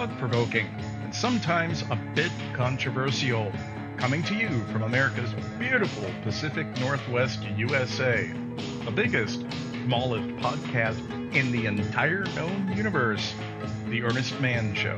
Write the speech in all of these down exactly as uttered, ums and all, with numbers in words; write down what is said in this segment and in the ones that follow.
thought provoking, and sometimes a bit controversial. Coming to you from America's beautiful Pacific Northwest U S A, the biggest, smallest podcast in the entire known universe, The Ernest Mann Show.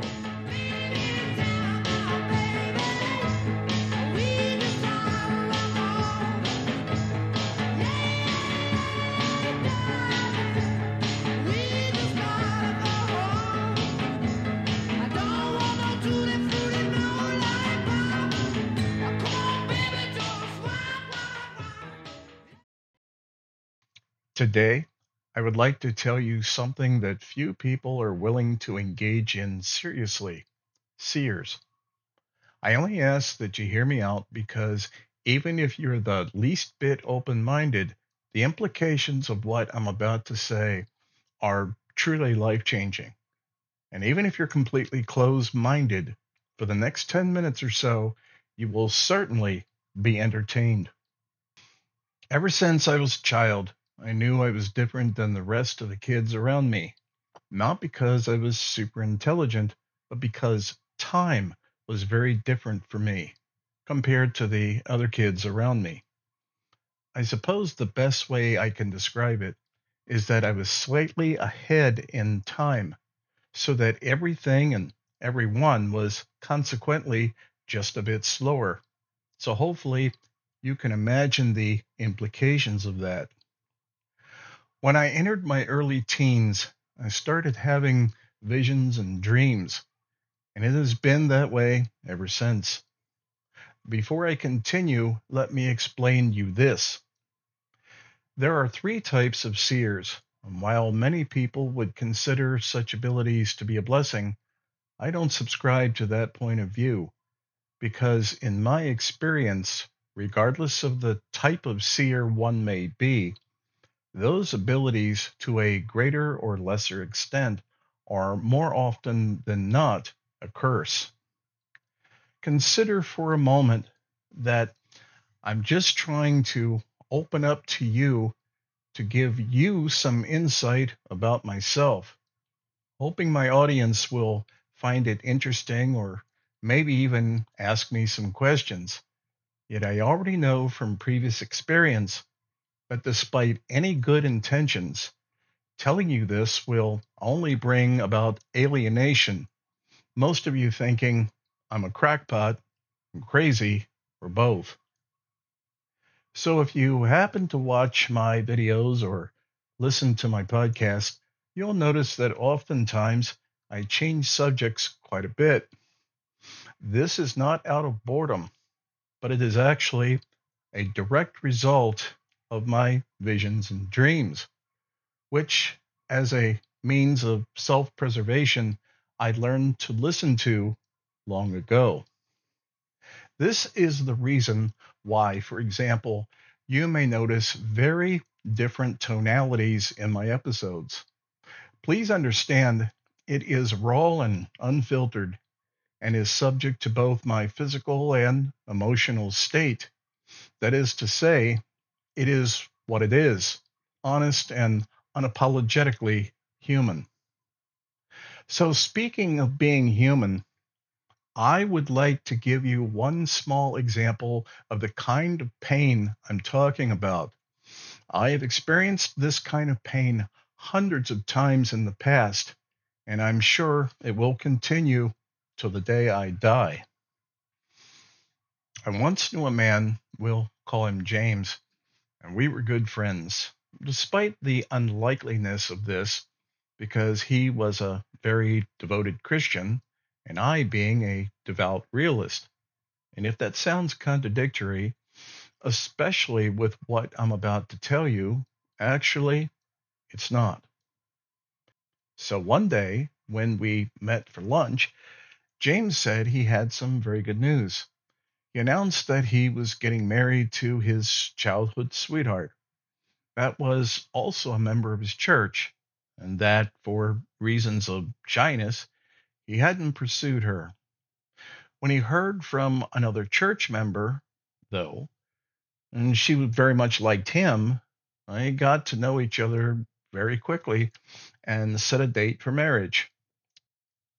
Today, I would like to tell you something that few people are willing to engage in seriously. Seers. I only ask that you hear me out because even if you're the least bit open-minded, the implications of what I'm about to say are truly life-changing. And even if you're completely closed-minded, for the next ten minutes or so, you will certainly be entertained. Ever since I was a child, I knew I was different than the rest of the kids around me. Not because I was super intelligent, but because time was very different for me compared to the other kids around me. I suppose the best way I can describe it is that I was slightly ahead in time, so that everything and everyone was consequently just a bit slower. So hopefully you can imagine the implications of that. When I entered my early teens, I started having visions and dreams, and it has been that way ever since. Before I continue, let me explain you this. There are three types of seers, and while many people would consider such abilities to be a blessing, I don't subscribe to that point of view, because in my experience, regardless of the type of seer one may be, those abilities, to a greater or lesser extent, are more often than not a curse. Consider for a moment that I'm just trying to open up to you to give you some insight about myself, hoping my audience will find it interesting or maybe even ask me some questions. Yet I already know from previous experience but despite any good intentions, telling you this will only bring about alienation. Most of you thinking I'm a crackpot, I'm crazy, or both. So if you happen to watch my videos or listen to my podcast, you'll notice that oftentimes I change subjects quite a bit. This is not out of boredom, but it is actually a direct result of my visions and dreams, which, as a means of self preservation, I learned to listen to long ago. This is the reason why, for example, you may notice very different tonalities in my episodes. Please understand it is raw and unfiltered and is subject to both my physical and emotional state. That is to say, it is what it is, honest and unapologetically human. So, speaking of being human, I would like to give you one small example of the kind of pain I'm talking about. I have experienced this kind of pain hundreds of times in the past, and I'm sure it will continue till the day I die. I once knew a man, we'll call him James, and we were good friends, despite the unlikeliness of this, because he was a very devoted Christian and I being a devout realist. And if that sounds contradictory, especially with what I'm about to tell you, actually, it's not. So one day, when we met for lunch, James said he had some very good news. He announced that he was getting married to his childhood sweetheart. That was also a member of his church, and that, for reasons of shyness, he hadn't pursued her. When he heard from another church member, though, and she very much liked him, they got to know each other very quickly and set a date for marriage.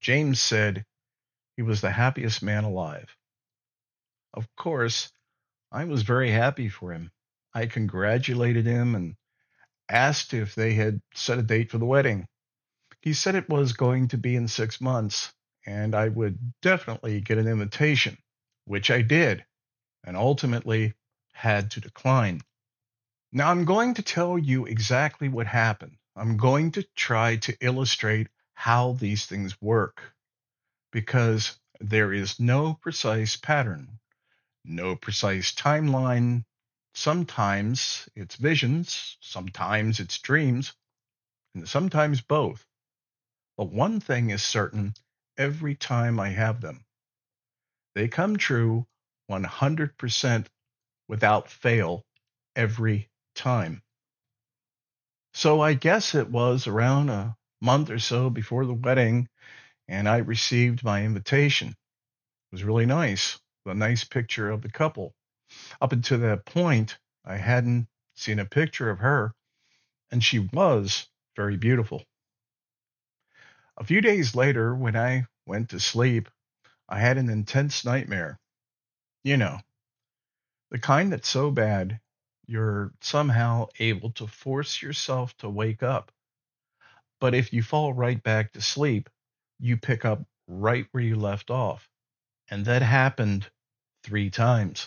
James said he was the happiest man alive. Of course, I was very happy for him. I congratulated him and asked if they had set a date for the wedding. He said it was going to be in six months, and I would definitely get an invitation, which I did, and ultimately had to decline. Now, I'm going to tell you exactly what happened. I'm going to try to illustrate how these things work because there is no precise pattern, no precise timeline. Sometimes it's visions, sometimes it's dreams, and sometimes both. But one thing is certain every time I have them, they come true one hundred percent without fail every time. So I guess it was around a month or so before the wedding, and I received my invitation. It was really nice, a nice picture of the couple. Up until that point, I hadn't seen a picture of her, and she was very beautiful. A few days later, when I went to sleep, I had an intense nightmare. You know, the kind that's so bad you're somehow able to force yourself to wake up. But if you fall right back to sleep, you pick up right where you left off. And that happened three times.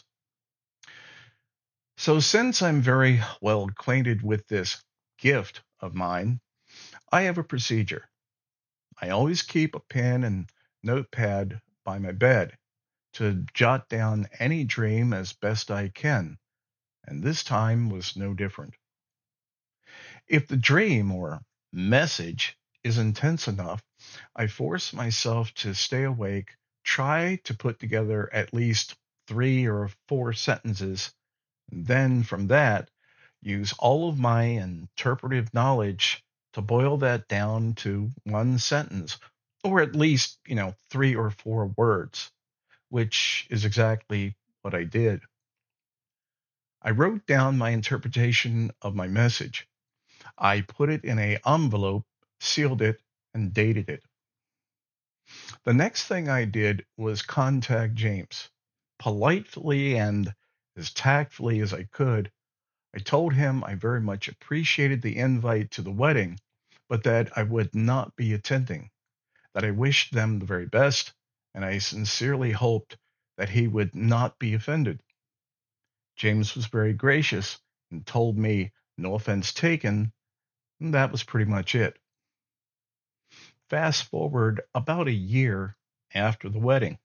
So, since I'm very well acquainted with this gift of mine, I have a procedure. I always keep a pen and notepad by my bed to jot down any dream as best I can, and this time was no different. If the dream or message is intense enough, I force myself to stay awake, try to put together at least three or four sentences, and then from that, use all of my interpretive knowledge to boil that down to one sentence, or at least, you know, three or four words, which is exactly what I did. I wrote down my interpretation of my message. I put it in a envelope, sealed it, and dated it. The next thing I did was contact James. Politely and as tactfully as I could, I told him I very much appreciated the invite to the wedding, but that I would not be attending, that I wished them the very best, and I sincerely hoped that he would not be offended. James was very gracious and told me no offense taken, and that was pretty much it. Fast forward about a year after the wedding.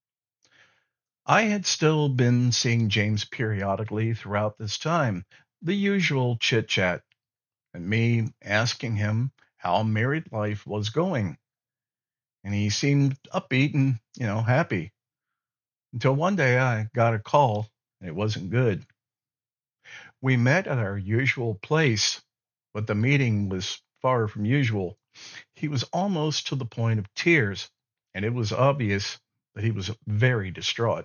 I had still been seeing James periodically throughout this time, the usual chit chat, and me asking him how married life was going. And he seemed upbeat and, you know, happy. Until one day I got a call and it wasn't good. We met at our usual place, but the meeting was far from usual. He was almost to the point of tears, and it was obvious that he was very distraught.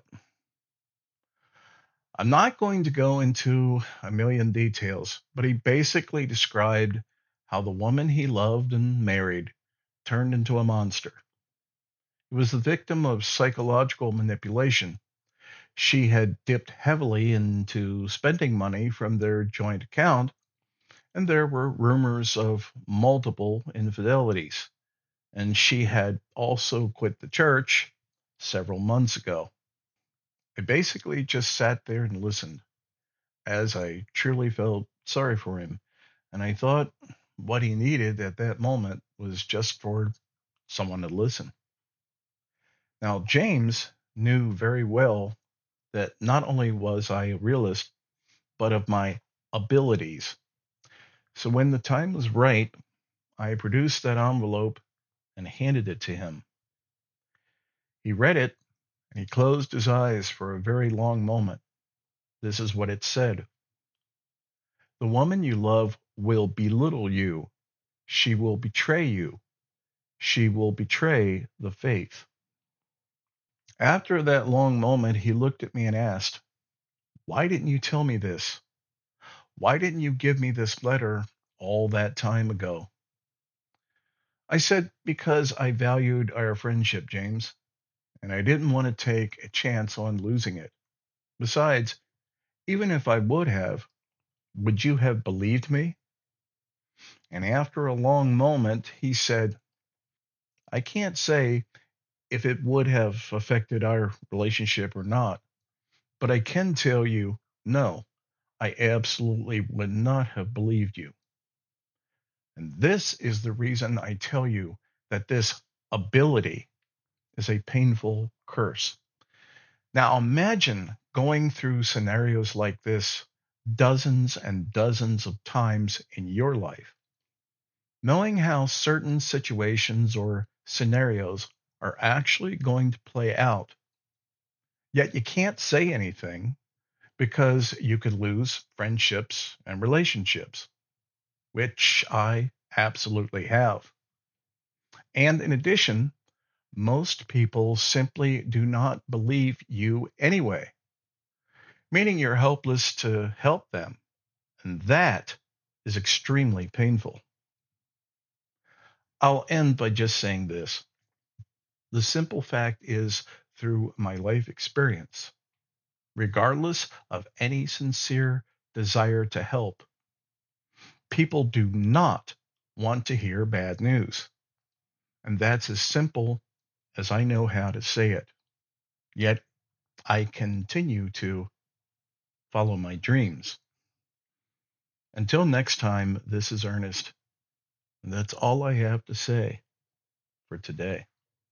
I'm not going to go into a million details, but he basically described how the woman he loved and married turned into a monster. He was the victim of psychological manipulation. She had dipped heavily into spending money from their joint account, and there were rumors of multiple infidelities. And she had also quit the church several months ago. I basically just sat there and listened, as I truly felt sorry for him, and I thought what he needed at that moment was just for someone to listen. Now, James knew very well that not only was I a realist, but of my abilities. So when the time was right, I produced that envelope and handed it to him. He read it and he closed his eyes for a very long moment. This is what it said: "The woman you love will belittle you. She will betray you. She will betray the faith." After that long moment, he looked at me and asked, "Why didn't you tell me this? Why didn't you give me this letter all that time ago?" I said because I valued our friendship, James, and I didn't want to take a chance on losing it. Besides, even if I would have, would you have believed me? And after a long moment, he said, I can't say if it would have affected our relationship or not, but I can tell you no, I absolutely would not have believed you. And this is the reason I tell you that this ability is a painful curse. Now imagine going through scenarios like this dozens and dozens of times in your life, knowing how certain situations or scenarios are actually going to play out, yet you can't say anything because you could lose friendships and relationships, which I absolutely have. And in addition, most people simply do not believe you anyway, meaning you're helpless to help them. And that is extremely painful. I'll end by just saying this. The simple fact is, through my life experience, regardless of any sincere desire to help, people do not want to hear bad news. And that's as simple as I know how to say it. Yet I continue to follow my dreams. Until next time, this is Ernest. And that's all I have to say for today.